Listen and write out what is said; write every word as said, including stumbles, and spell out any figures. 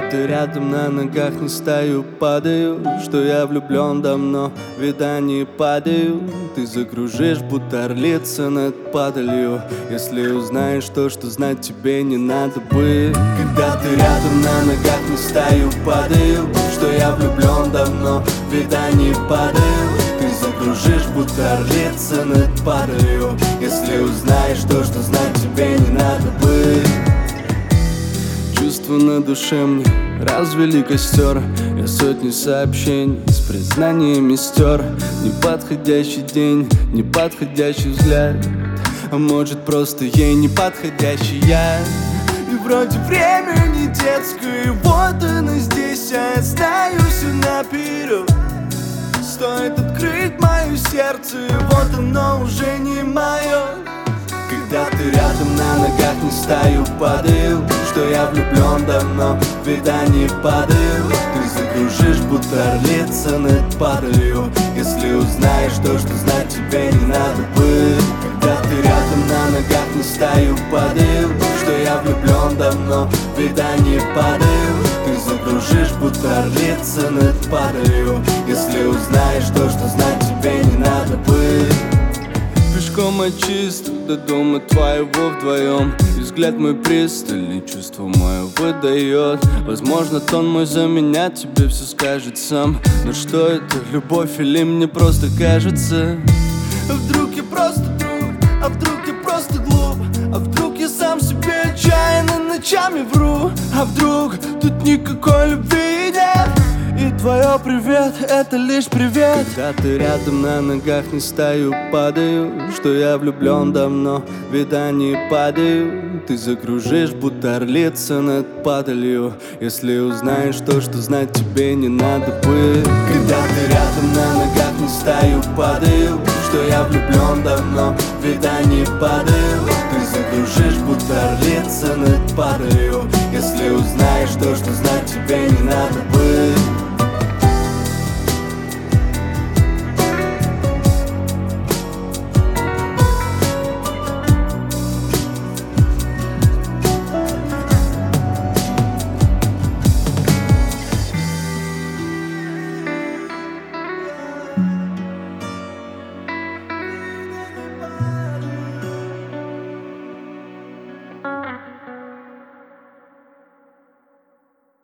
ты рядом, на ногах не стою, падаю. Что я влюблен давно, вида не падаю. Ты закружишь, будто орлица над падалью. Если узнаешь то, что знать тебе не надо бы. Когда ты рядом, на ногах не стою, падаю. Что я влюблен давно, вида не падаю. Ты закружишь, будто орлица над падалью. Если узнаешь то, что знать тебе не надо бы. Чувства на душе мне развели костер. Я сотни сообщений с признаниями стер. Неподходящий день, неподходящий взгляд. А может просто ей неподходящий я. И вроде время не детское, и вот она здесь, а я знаю все наперед. Стоит открыть мое сердце, и вот оно уже не мое. Когда ты рядом, на ногах не стою, падаю. Что я влюблен давно, вида не падаю. Ты закружишь, будто орлица над падалью. Если узнаешь то, что знать тебе не надо бы. Когда ты рядом, на ногах не стою, падаю. Что я влюблен давно, вида не падаю. Ты закружишь, будто орлица над падалью. Если узнаешь то, что знать тебе не надо бы. Пешком от чисто до дома твоего вдвоем. И взгляд мой пристальный, чувство мое выдает. Возможно, тон мой за меня тебе все скажет сам. Но что это, любовь или мне просто кажется? А вдруг я просто друг, а вдруг я просто глуп, а вдруг я сам себе отчаянно ночами вру. А вдруг тут никакой любви нет, и твое привет — это лишь привет. Когда ты рядом, на ногах не стою, падаю. Что я влюблен давно, вида не падаю. Ты закружишь, будто орлица над падалью. Если узнаешь то, что знать тебе не надо бы. Когда ты рядом, на ногах не стою, падаю. Что я влюблен давно, вида не падаю. Ты закружишь, будто орлица над падалью. Если узнаешь то, что знать тебе не надо бы.